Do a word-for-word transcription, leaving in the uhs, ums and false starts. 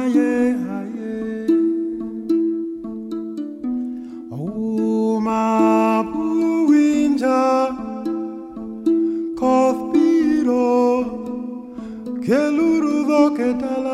aye, aye. Uma puinja, kothpiro, kelurudo que tal